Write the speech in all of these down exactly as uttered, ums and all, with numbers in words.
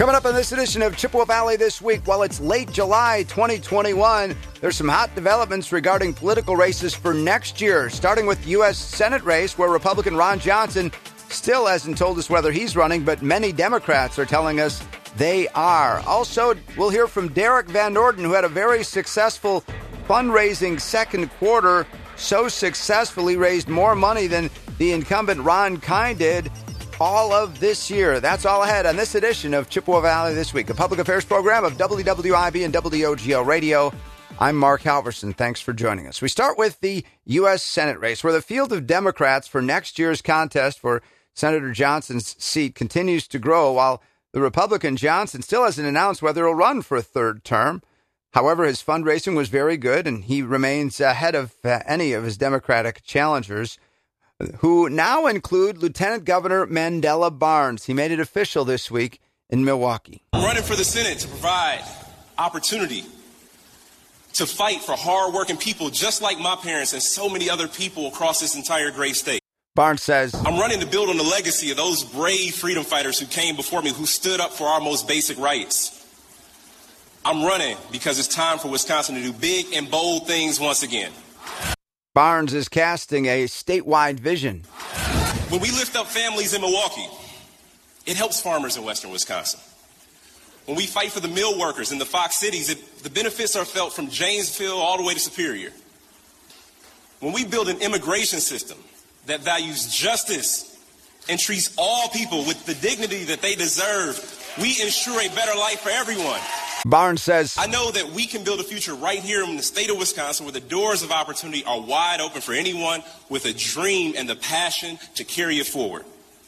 Coming up on this edition of Chippewa Valley This Week, while it's late July twenty twenty-one, there's some hot developments regarding political races for next year, starting with the U S Senate race, where Republican Ron Johnson still hasn't told us whether he's running, but many Democrats are telling us they are. Also, we'll hear from Derek Van Orden, who had a very successful fundraising second quarter, so successfully raised more money than the incumbent Ron Kind did all of this year. That's all ahead on this edition of Chippewa Valley This Week, a public affairs program of W W I B and W O G O Radio. I'm Mark Halverson. Thanks for joining us. We start with the U S Senate race, where the field of Democrats for next year's contest for Senator Johnson's seat continues to grow, while the Republican Johnson still hasn't announced whether he'll run for a third term. However, his fundraising was very good, and he remains ahead of uh, any of his Democratic challengers, who now include Lieutenant Governor Mandela Barnes. He made it official this week in Milwaukee. I'm running for the Senate to provide opportunity to fight for hardworking people just like my parents and so many other people across this entire great state. Barnes says, I'm running to build on the legacy of those brave freedom fighters who came before me, who stood up for our most basic rights. I'm running because it's time for Wisconsin to do big and bold things once again. Barnes is casting a statewide vision. When we lift up families in Milwaukee, it helps farmers in western Wisconsin. When we fight for the mill workers in the Fox Cities, it, the benefits are felt from Janesville all the way to Superior. When we build an immigration system that values justice and treats all people with the dignity that they deserve, we ensure a better life for everyone. Barnes says, I know that we can build a future right here in the state of Wisconsin where the doors of opportunity are wide open for anyone with a dream and the passion to carry it forward.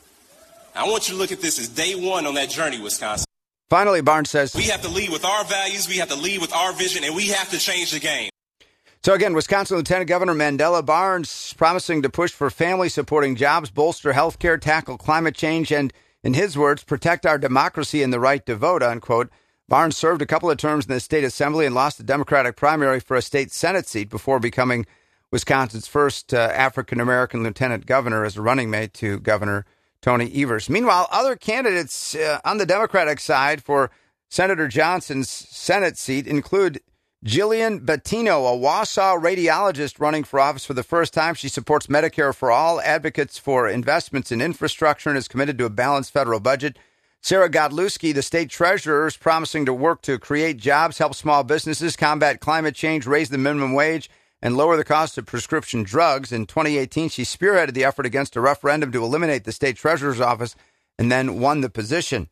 I want you to look at this as day one on that journey, Wisconsin. Finally, Barnes says, we have to lead with our values, we have to lead with our vision, and we have to change the game. So again, Wisconsin Lieutenant Governor Mandela Barnes promising to push for family-supporting jobs, bolster health care, tackle climate change, and, in his words, protect our democracy and the right to vote, unquote. Barnes served a couple of terms in the state assembly and lost the Democratic primary for a state Senate seat before becoming Wisconsin's first uh, African-American lieutenant governor as a running mate to Governor Tony Evers. Meanwhile, other candidates uh, on the Democratic side for Senator Johnson's Senate seat include Jillian Bettino, a Wausau radiologist running for office for the first time. She supports Medicare for all, advocates for investments in infrastructure, and is committed to a balanced federal budget. Sarah Godlewski, the state treasurer, is promising to work to create jobs, help small businesses, combat climate change, raise the minimum wage, and lower the cost of prescription drugs. In twenty eighteen, she spearheaded the effort against a referendum to eliminate the state treasurer's office and then won the position.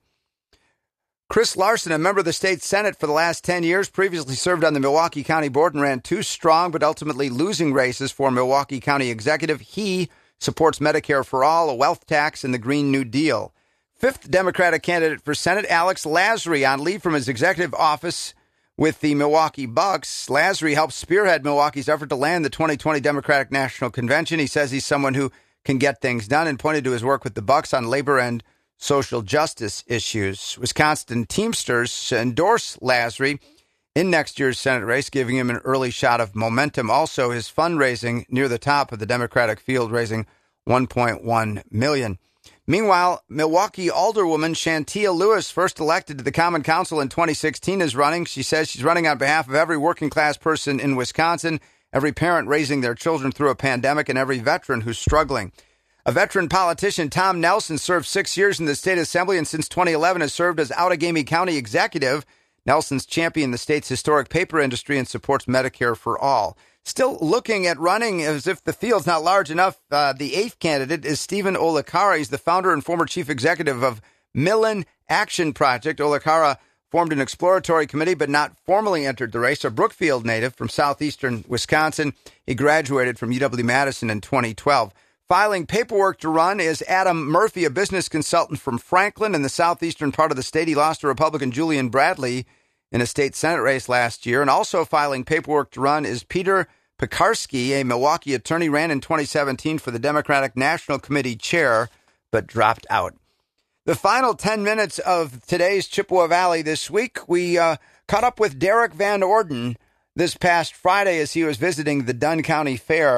Chris Larson, a member of the state Senate for the last ten years, previously served on the Milwaukee County Board and ran two strong but ultimately losing races for Milwaukee County Executive. He supports Medicare for all, a wealth tax, and the Green New Deal. Fifth Democratic candidate for Senate, Alex Lasry, on leave from his executive office with the Milwaukee Bucks. Lasry helped spearhead Milwaukee's effort to land the twenty twenty Democratic National Convention. He says he's someone who can get things done and pointed to his work with the Bucks on labor and social justice issues. Wisconsin Teamsters endorse Lasry in next year's Senate race, giving him an early shot of momentum. Also, his fundraising near the top of the Democratic field, raising one point one million dollars. Meanwhile, Milwaukee Alderwoman Shantia Lewis, first elected to the Common Council in twenty sixteen, is running. She says she's running on behalf of every working-class person in Wisconsin, every parent raising their children through a pandemic, and every veteran who's struggling. A veteran politician, Tom Nelson, served six years in the state assembly and since twenty eleven has served as Outagamie County executive. Nelson's championed the state's historic paper industry and supports Medicare for all. Still looking at running as if the field's not large enough, uh, the eighth candidate is Stephen Olikara. He's the founder and former chief executive of Millen Action Project. Olikara formed an exploratory committee but not formally entered the race. A Brookfield native from southeastern Wisconsin. He graduated from U W-Madison in twenty twelve. Filing paperwork to run is Adam Murphy, a business consultant from Franklin in the southeastern part of the state. He lost to Republican Julian Bradley in a state Senate race last year. And also filing paperwork to run is Peter Pekarsky, a Milwaukee attorney, ran in twenty seventeen for the Democratic National Committee chair, but dropped out. The final ten minutes of today's Chippewa Valley this week, we uh, caught up with Derek Van Orden this past Friday as he was visiting the Dunn County Fair.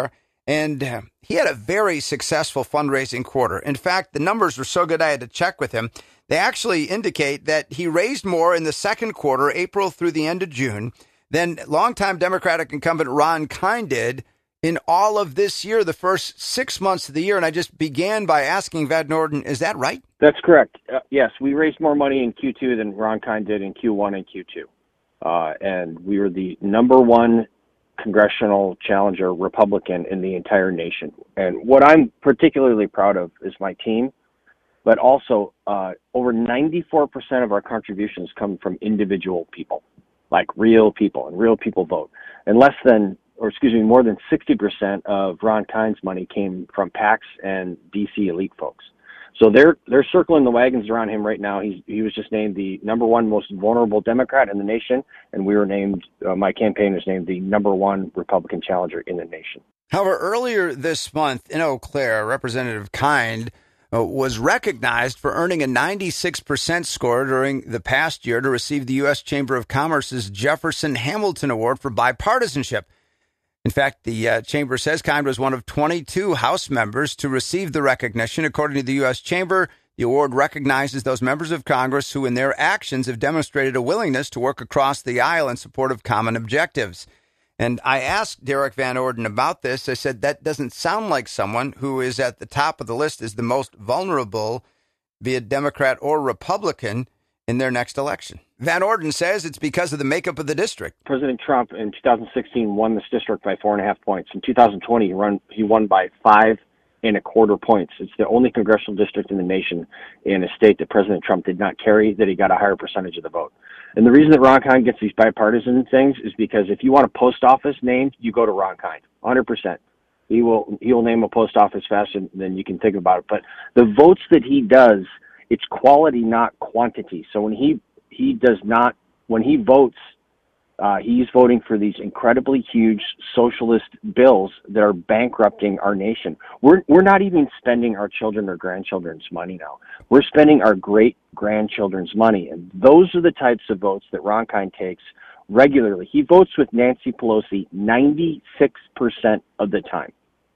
And uh, he had a very successful fundraising quarter. In fact, the numbers were so good I had to check with him. They actually indicate that he raised more in the second quarter, April through the end of June, than longtime Democratic incumbent Ron Kind did in all of this year, the first six months of the year. And I just began by asking Van Orden, is that right? That's correct. Uh, yes, we raised more money in Q two than Ron Kind did in Q one and Q two. Uh, and we were the number one congressional challenger Republican in the entire nation. And what I'm particularly proud of is my team, but also uh, over ninety-four percent of our contributions come from individual people, like real people, and real people vote. And less than, or excuse me, more than sixty percent of Ron Kind's money came from PACs and D C elite folks. So they're they're circling the wagons around him right now. He's he was just named the number one most vulnerable Democrat in the nation, and we were named. Uh, my campaign was named the number one Republican challenger in the nation. However, earlier this month in Eau Claire, Representative Kind uh, was recognized for earning a ninety-six percent score during the past year to receive the U S Chamber of Commerce's Jefferson Hamilton Award for bipartisanship. In fact, the uh, Chamber says Kind was one of twenty-two House members to receive the recognition. According to the U S Chamber, the award recognizes those members of Congress who, in their actions, have demonstrated a willingness to work across the aisle in support of common objectives. And I asked Derek Van Orden about this. I said, that doesn't sound like someone who is at the top of the list as the most vulnerable, be it Democrat or Republican, in their next election. Van Orden says it's because of the makeup of the district. President Trump in two thousand sixteen won this district by four and a half points. In two thousand twenty, he, run, he won by five and a quarter points. It's the only congressional district in the nation in a state that President Trump did not carry, that he got a higher percentage of the vote. And the reason that Ron Kind gets these bipartisan things is because if you want a post office named, you go to Ron Kind, one hundred percent. He will, he will name a post office faster than you can think about it. But the votes that he does, it's quality, not quantity. So when he he does not, when he votes, uh, he's voting for these incredibly huge socialist bills that are bankrupting our nation. We're we're not even spending our children or grandchildren's money now. We're spending our great grandchildren's money, and those are the types of votes that Ron Kind takes regularly. He votes with Nancy Pelosi ninety-six percent of the time.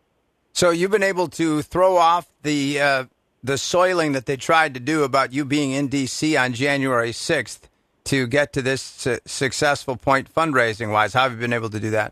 So you've been able to throw off the uh, the soiling that they tried to do about you being in D C on January sixth to get to this su- successful point fundraising-wise. How have you been able to do that?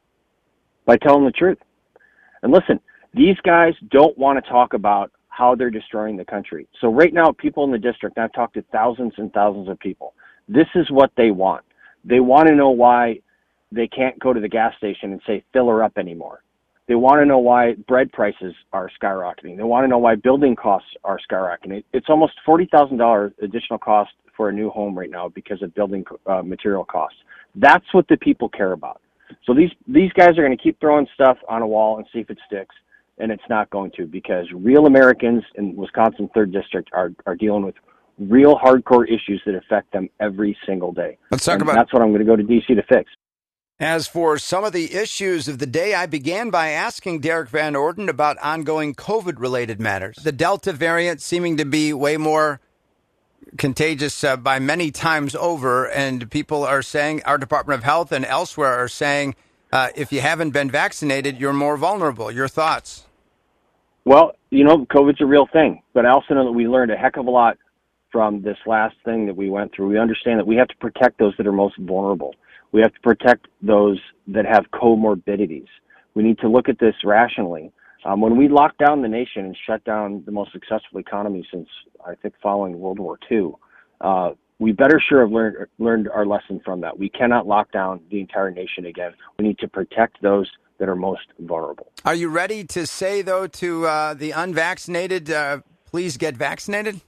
By telling the truth. And listen, these guys don't want to talk about how they're destroying the country. So right now, people in the district, I've talked to thousands and thousands of people, this is what they want. They want to know why they can't go to the gas station and say, fill her up anymore. They want to know why bread prices are skyrocketing. They want to know why building costs are skyrocketing. It's almost forty thousand dollars additional cost for a new home right now because of building uh, material costs. That's what the people care about. So these, these guys are going to keep throwing stuff on a wall and see if it sticks, and it's not going to, because real Americans in Wisconsin third District are, are dealing with real hardcore issues that affect them every single day. Let's talk and about that's what I'm going to go to D C to fix. As for some of the issues of the day, I began by asking Derek Van Orden about ongoing COVID-related matters. The Delta variant seeming to be way more contagious uh, by many times over, and people are saying, our Department of Health and elsewhere are saying, uh, if you haven't been vaccinated, you're more vulnerable. Your thoughts? Well, you know, COVID's a real thing, but I also know that we learned a heck of a lot from this last thing that we went through. We understand that we have to protect those that are most vulnerable. We have to protect those that have comorbidities. We need to look at this rationally. Um, when we locked down the nation and shut down the most successful economy since, I think, following World War Two, uh, we better sure have learned, learned our lesson from that. We cannot lock down the entire nation again. We need to protect those that are most vulnerable. Are you ready to say, though, to uh, the unvaccinated, uh, please get vaccinated?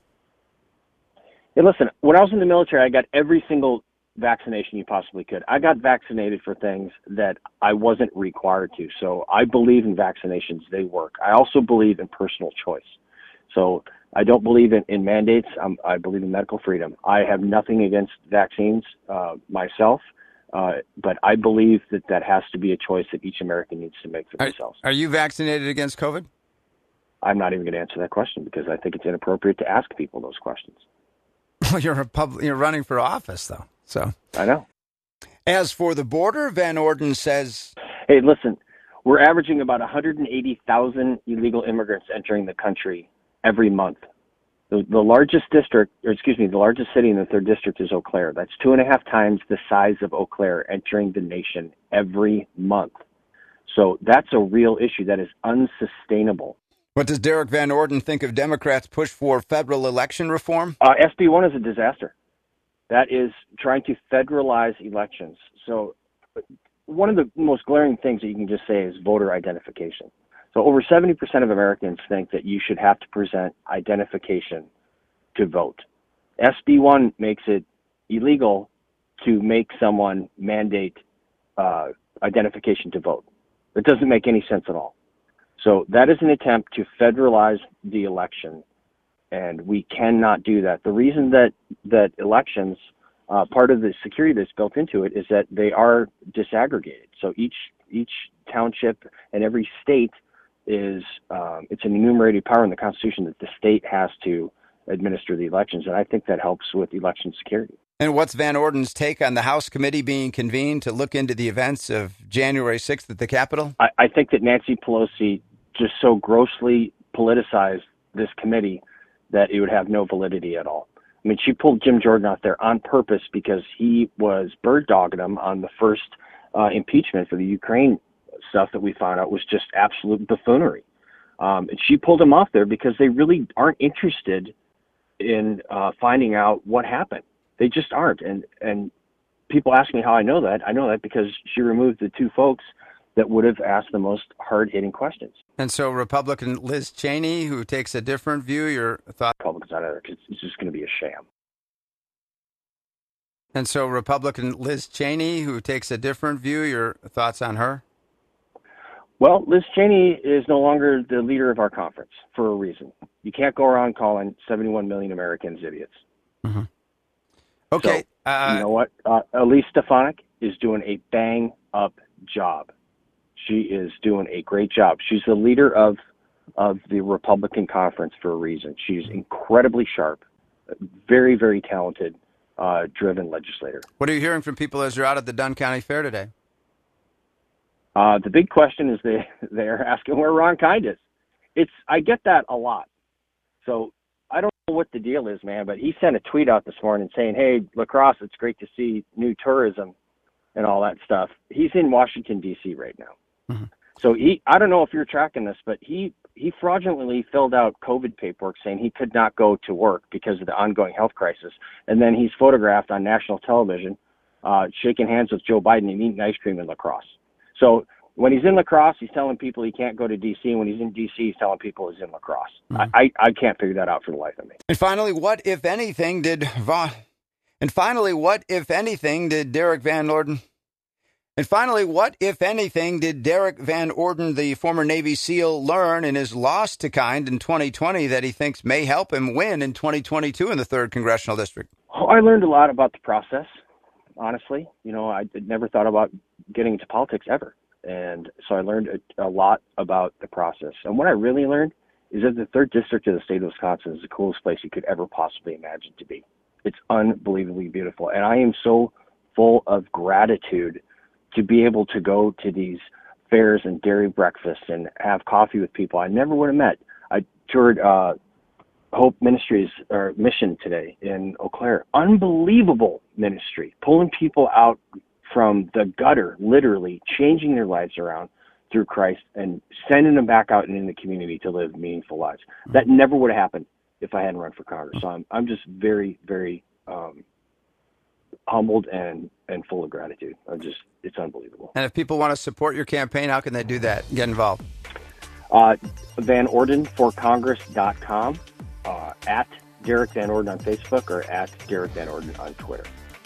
Hey, listen, when I was in the military, I got every single vaccination you possibly could. I got vaccinated for things that I wasn't required to. So I believe in vaccinations. They work. I also believe in personal choice. So I don't believe in, in mandates. Um, I believe in medical freedom. I have nothing against vaccines uh, myself, uh, but I believe that that has to be a choice that each American needs to make for are, themselves. Are you vaccinated against COVID? I'm not even going to answer that question because I think it's inappropriate to ask people those questions. Well, you're a pub- you're running for office, though. So I know. As for the border, Van Orden says, hey, listen, We're averaging about one hundred eighty thousand illegal immigrants entering the country every month. The, the largest district, or excuse me, the largest city in the third district is Eau Claire. That's two and a half times the size of Eau Claire entering the nation every month. So that's a real issue that is unsustainable. What does Derek Van Orden think of Democrats' push for federal election reform? Uh, S B one is a disaster. That is trying to federalize elections. So one of the most glaring things that you can just say is voter identification. So over seventy percent of Americans think that you should have to present identification to vote. S B one makes it illegal to make someone mandate uh, identification to vote. It doesn't make any sense at all. So that is an attempt to federalize the election, and we cannot do that. The reason that, that elections, uh, part of the security that's built into it is that they are disaggregated. So each each township and every state is um, it's an enumerated power in the Constitution that the state has to administer the elections, and I think that helps with election security. And what's Van Orden's take on the House committee being convened to look into the events of January sixth at the Capitol? I, I think that Nancy Pelosi just so grossly politicized this committee that it would have no validity at all. I mean, she pulled Jim Jordan out there on purpose because he was bird dogging him on the first uh, impeachment for the Ukraine stuff that we found out was just absolute buffoonery. Um, and she pulled him off there because they really aren't interested in uh, finding out what happened. They just aren't. And, and people ask me how I know that. I know that because she removed the two folks that would have asked the most hard-hitting questions. And so Republican Liz Cheney, who takes a different view, your thought? Republicans on it, it's just going to be a sham. And so Republican Liz Cheney, who takes a different view, your thoughts on her? Well, Liz Cheney is no longer the leader of our conference for a reason. You can't go around calling seventy-one million Americans idiots. Mm-hmm. Okay. So, uh, you know what? Uh, Elise Stefanik is doing a bang-up job. She is doing a great job. She's the leader of of the Republican conference for a reason. She's incredibly sharp, very, very talented, uh, driven legislator. What are you hearing from people as you're out at the Dunn County Fair today? Uh, the big question is they they're asking where Ron Kind is. It's I get that a lot. So I don't know what the deal is, man, but he sent a tweet out this morning saying, "Hey, La Crosse, it's great to see new tourism and all that stuff." He's in Washington, D C right now. Mm-hmm. So he, I don't know if you're tracking this, but he, he fraudulently filled out COVID paperwork saying he could not go to work because of the ongoing health crisis. And then he's photographed on national television, uh, shaking hands with Joe Biden and eating ice cream in La Crosse. So when he's in La Crosse, he's telling people he can't go to D C. And when he's in D C, he's telling people he's in La Crosse. Mm-hmm. I, I, I can't figure that out for the life of me. And finally, what, if anything, did Va- and finally, what, if anything, did Derek Van Orden And finally, what, if anything, did Derek Van Orden, the former Navy SEAL, learn in his loss to Kind in twenty twenty that he thinks may help him win in twenty twenty-two in the third Congressional District? Oh, I learned a lot about the process, honestly. You know, I never thought about getting into politics ever. And so I learned a, a lot about the process. And what I really learned is that the third district of the state of Wisconsin is the coolest place you could ever possibly imagine to be. It's unbelievably beautiful. And I am so full of gratitude to be able to go to these fairs and dairy breakfasts and have coffee with people I never would have met. I toured uh, Hope Ministries or Mission today in Eau Claire. Unbelievable ministry, pulling people out from the gutter, literally changing their lives around through Christ and sending them back out into the community to live meaningful lives. That never would have happened if I hadn't run for Congress. So I'm, I'm just very, very um, humbled and, and full of gratitude. I'm just, it's unbelievable. And if people want to support your campaign, how can they do that? Get involved. Uh, Van Orden for Congress dot com, uh, at Derek Van Orden on Facebook, or at Derek Van Orden on Twitter.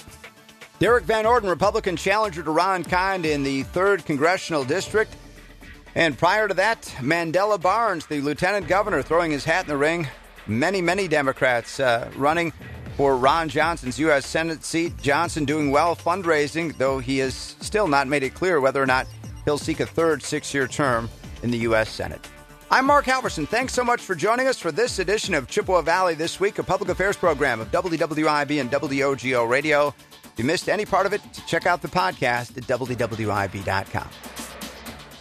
Derek Van Orden, Republican challenger to Ron Kind in the third Congressional District. And prior to that, Mandela Barnes, the lieutenant governor, throwing his hat in the ring. Many, many Democrats uh, running for Ron Johnson's U S Senate seat. Johnson doing well fundraising, though he has still not made it clear whether or not he'll seek a third six-year term in the U S Senate. I'm Mark Halverson. Thanks so much for joining us for this edition of Chippewa Valley This Week, a public affairs program of W W I B and W O G O Radio. If you missed any part of it, check out the podcast at W W I B dot com.